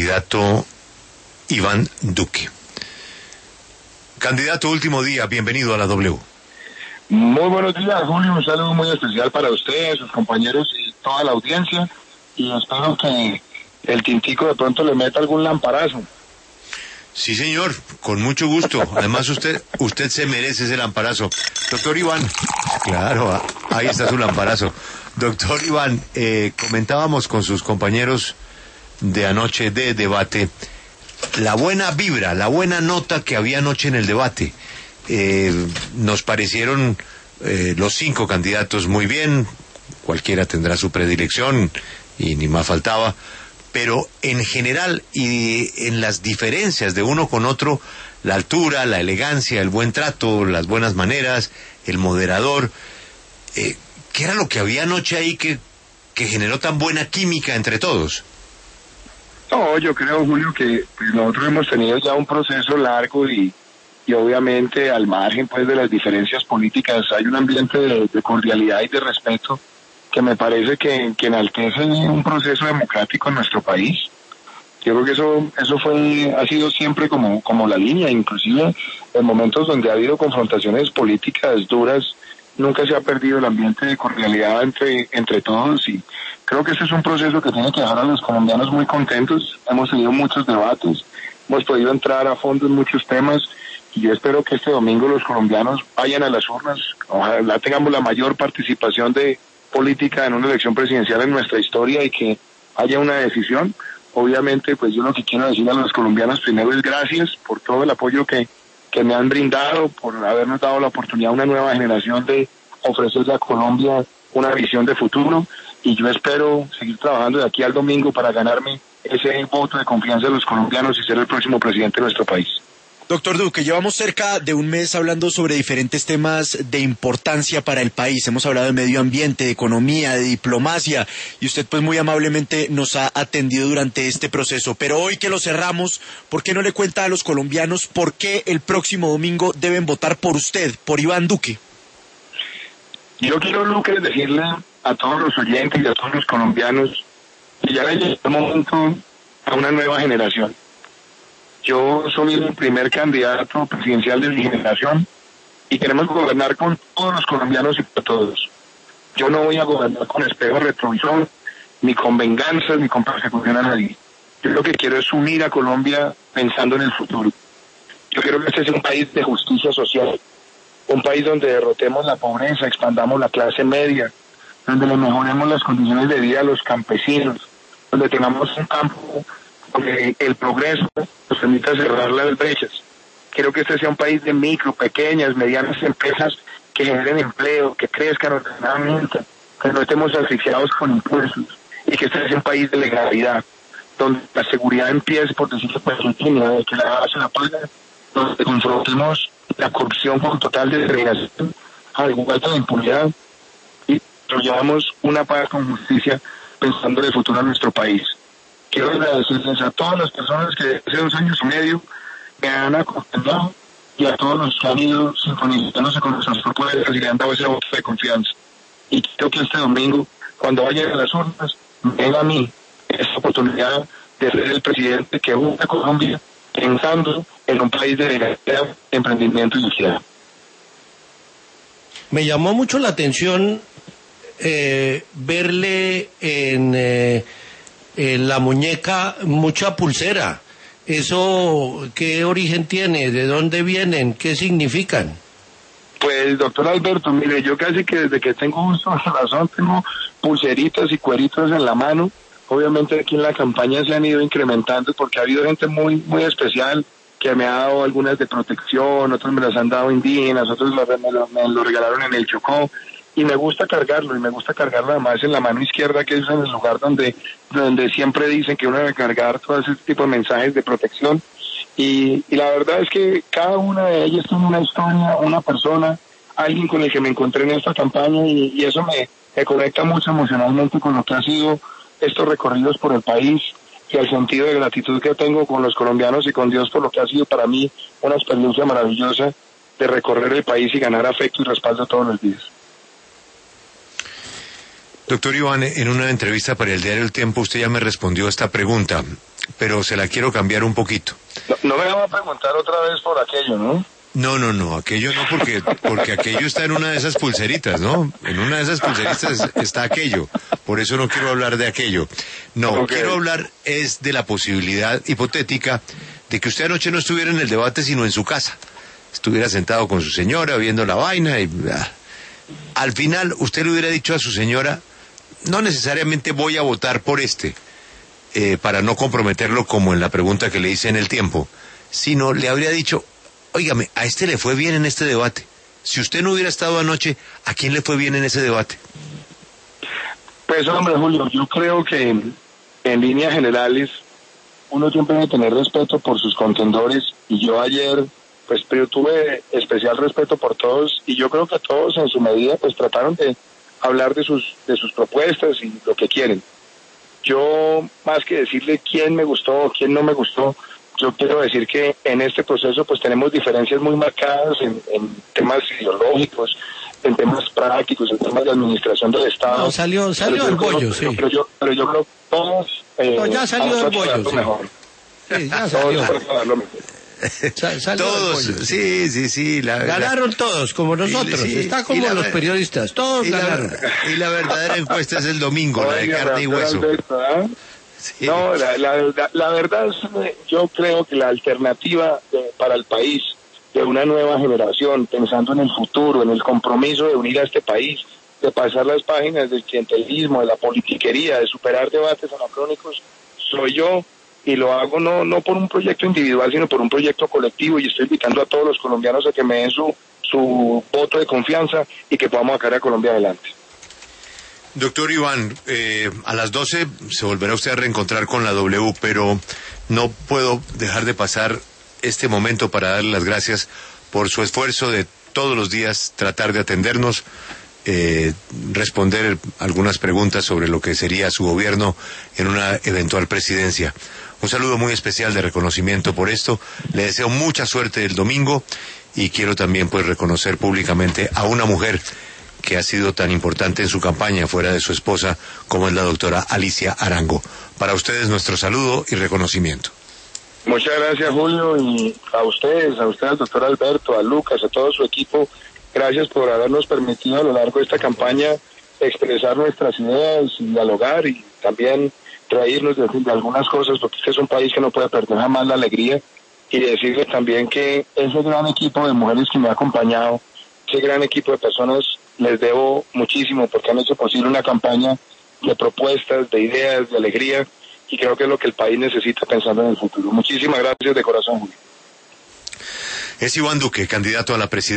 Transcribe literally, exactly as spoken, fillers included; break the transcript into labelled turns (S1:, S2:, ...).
S1: candidato Iván Duque. Candidato, último día, bienvenido a la W.
S2: Muy buenos días, Julio, un saludo muy especial para ustedes, sus compañeros y toda la audiencia, y espero que el tintico de pronto le meta algún lamparazo.
S1: Sí, señor, con mucho gusto. Además, usted usted se merece ese lamparazo. Doctor Iván, claro, ahí está su lamparazo. Doctor Iván, eh, comentábamos con sus compañeros de anoche de debate la buena vibra, la buena nota que había anoche en el debate. Eh, nos parecieron eh, los cinco candidatos muy bien, cualquiera tendrá su predilección y ni más faltaba, pero en general y en las diferencias de uno con otro, la altura, la elegancia, el buen trato, las buenas maneras, el moderador, eh, ¿qué era lo que había anoche ahí que, que generó tan buena química entre todos?
S2: No, yo creo, Julio, que pues, nosotros hemos tenido ya un proceso largo y, y obviamente al margen pues de las diferencias políticas hay un ambiente de, de cordialidad y de respeto que me parece que, que enaltece un proceso democrático en nuestro país. Yo creo que eso eso fue ha sido siempre como como la línea, inclusive en momentos donde ha habido confrontaciones políticas duras, nunca se ha perdido el ambiente de cordialidad entre entre todos, y creo que este es un proceso que tiene que dejar a los colombianos muy contentos. Hemos tenido muchos debates, hemos podido entrar a fondo en muchos temas, y yo espero que este domingo los colombianos vayan a las urnas, ojalá tengamos la mayor participación de política en una elección presidencial en nuestra historia y que haya una decisión. Obviamente, pues yo lo que quiero decir a los colombianos primero es gracias por todo el apoyo que, que me han brindado, por habernos dado la oportunidad a una nueva generación de ofrecerle a Colombia una visión de futuro, y yo espero seguir trabajando de aquí al domingo para ganarme ese voto de confianza de los colombianos y ser el próximo presidente de nuestro país.
S3: Doctor Duque, llevamos cerca de un mes hablando sobre diferentes temas de importancia para el país. Hemos hablado de medio ambiente, de economía, de diplomacia, y usted pues muy amablemente nos ha atendido durante este proceso. Pero hoy que lo cerramos, ¿por qué no le cuenta a los colombianos por qué el próximo domingo deben votar por usted, por Iván Duque?
S2: Yo quiero, Lucas, decirle a todos los oyentes y a todos los colombianos que ya le llegó el momento a una nueva generación. Yo soy el primer candidato presidencial de mi generación y queremos gobernar con todos los colombianos y para todos. Yo no voy a gobernar con espejo retrovisor, ni con venganzas, ni con persecución a nadie. Yo lo que quiero es unir a Colombia pensando en el futuro. Yo quiero que este sea un país de justicia social, un país donde derrotemos la pobreza, expandamos la clase media, donde le mejoremos las condiciones de vida a los campesinos, donde tengamos un campo donde el progreso nos permita cerrar las brechas. Quiero que este sea un país de micro, pequeñas, medianas empresas que generen empleo, que crezcan ordenadamente, que no estemos asfixiados con impuestos, y que este sea un país de legalidad, donde la seguridad empiece por decirse por línea, de que la base la paga, donde confrontemos la corrupción con total determinación, al igual que la impunidad, y nos llevamos una paz con justicia pensando en el futuro de nuestro país. Quiero agradecerles a todas las personas que hace dos años y medio me han acompañado y a todos los que han ido sincronizándose con nuestras propuestas y le han dado ese voto de confianza. Y quiero que este domingo, cuando vayan a las urnas, me den a mí esta oportunidad de ser el presidente que une a Colombia pensando en un país de legalidad, emprendimiento y sociedad.
S4: Me llamó mucho la atención eh, verle en... Eh, en la muñeca mucha pulsera. ¿Eso qué origen tiene? ¿De dónde vienen? ¿Qué significan?
S2: Pues, doctor Alberto, mire, yo casi que desde que tengo uso de razón tengo pulseritas y cueritos en la mano. Obviamente aquí en la campaña se han ido incrementando porque ha habido gente muy muy especial que me ha dado algunas de protección, otros me las han dado indígenas, otros me lo, me lo regalaron en el Chocó. Y me gusta cargarlo, y me gusta cargarlo además en la mano izquierda, que es en el lugar donde donde siempre dicen que uno debe cargar todo ese tipo de mensajes de protección. Y, y la verdad es que cada una de ellas tiene una historia, una persona, alguien con el que me encontré en esta campaña, y, y eso me, me conecta mucho emocionalmente con lo que han sido estos recorridos por el país, y el sentido de gratitud que tengo con los colombianos y con Dios por lo que ha sido para mí una experiencia maravillosa de recorrer el país y ganar afecto y respaldo todos los días.
S1: Doctor Iván, en una entrevista para el diario El Tiempo usted ya me respondió esta pregunta. pero se la quiero cambiar un poquito.
S2: No, no me va a preguntar otra vez por aquello, ¿no?
S1: No, no, no, aquello no, porque porque aquello está en una de esas pulseritas, ¿no? En una de esas pulseritas está aquello, por eso no quiero hablar de aquello. No, okay. Quiero hablar es de la posibilidad hipotética de que usted anoche no estuviera en el debate, sino en su casa. Estuviera sentado con su señora, viendo la vaina y... Ah, al final, usted le hubiera dicho a su señora, no necesariamente voy a votar por este, eh, para no comprometerlo como en la pregunta que le hice en el tiempo, sino le habría dicho... Óigame, a este le fue bien en este debate. Si usted no hubiera estado anoche, ¿a quién le fue bien en ese debate?
S2: Pues, hombre, Julio, yo creo que en líneas generales uno siempre debe tener respeto por sus contendores. Y yo ayer, pues, pero tuve especial respeto por todos. Y yo creo que todos en su medida, pues, trataron de hablar de sus, de sus propuestas y lo que quieren. Yo, más que decirle quién me gustó o quién no me gustó, yo quiero decir que en este proceso pues tenemos diferencias muy marcadas en, en temas ideológicos, en temas prácticos, en temas de administración del Estado.
S4: No, salió, salió el bollo, sí.
S2: Pero yo, pero yo creo que todos... Eh,
S4: no, ya salió el bollo, sí.
S2: Mejor.
S4: Sí, ya salió.
S1: Todos, Sa todos bollo, sí, sí, sí. La,
S4: ganaron la, todos, como nosotros. Sí, está como la, los periodistas, todos
S1: y
S4: ganaron.
S1: La, y la verdadera encuesta es el domingo, la de carne y hueso.
S2: Sí. No, la, la, la verdad es, yo creo que la alternativa de, para el país de una nueva generación, pensando en el futuro, en el compromiso de unir a este país, de pasar las páginas del clientelismo, de la politiquería, de superar debates anacrónicos, soy yo, y lo hago no, no por un proyecto individual, sino por un proyecto colectivo, y estoy invitando a todos los colombianos a que me den su, su voto de confianza y que podamos sacar a Colombia adelante.
S1: Doctor Iván, eh, a las doce se volverá usted a reencontrar con la W, pero no puedo dejar de pasar este momento para darle las gracias por su esfuerzo de todos los días tratar de atendernos, eh, responder algunas preguntas sobre lo que sería su gobierno en una eventual presidencia. Un saludo muy especial de reconocimiento por esto. Le deseo mucha suerte el domingo y quiero también pues reconocer públicamente a una mujer que ha sido tan importante en su campaña fuera de su esposa como es la doctora Alicia Arango. Para ustedes nuestro saludo y reconocimiento.
S2: Muchas gracias, Julio, y a ustedes, a ustedes, doctor Alberto, a Lucas, a todo su equipo, gracias por habernos permitido a lo largo de esta campaña expresar nuestras ideas y dialogar y también reírnos de, de algunas cosas, porque este es un país que no puede perder jamás la alegría, y decirles también que ese gran equipo de mujeres que me ha acompañado, ese gran equipo de personas, les debo muchísimo porque han hecho posible una campaña de propuestas, de ideas, de alegría, y creo que es lo que el país necesita pensando en el futuro. Muchísimas gracias de corazón, Julio.
S1: Es Iván Duque, candidato a la presidencia.